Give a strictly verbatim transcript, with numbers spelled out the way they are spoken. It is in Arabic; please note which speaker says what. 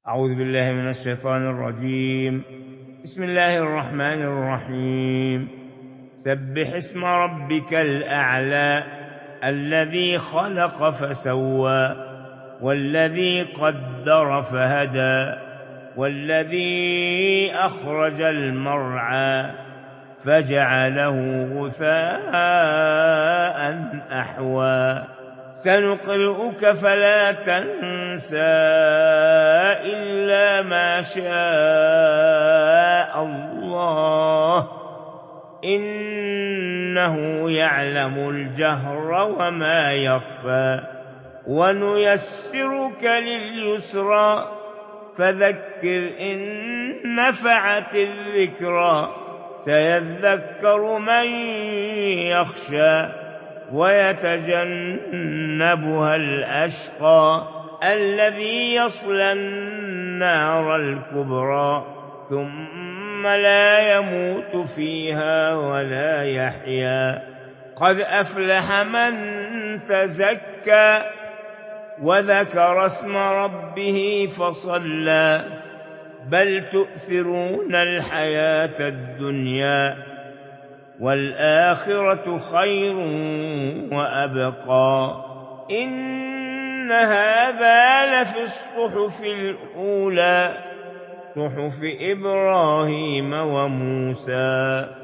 Speaker 1: أعوذ بالله من الشيطان الرجيم. بسم الله الرحمن الرحيم. سبح اسم ربك الأعلى الذي خلق فسوى والذي قدر فهدى والذي أخرج المرعى فجعله غثاء أحوى سنقرئك فلا تنسى إلا ما شاء الله إنه يعلم الجهر وما يخفى ونيسرك لليسرى فذكر إن نفعت الذكرى سيذكر من يخشى ويتجنبها الأشقى الذي يصلى النار الكبرى ثم لا يموت فيها ولا يحيا قد أفلح من تزكى وذكر اسم ربه فصلى بل تؤثرون الحياة الدنيا والآخرة خير وأبقى إن هذا لفي الصحف الأولى صحف إبراهيم وموسى.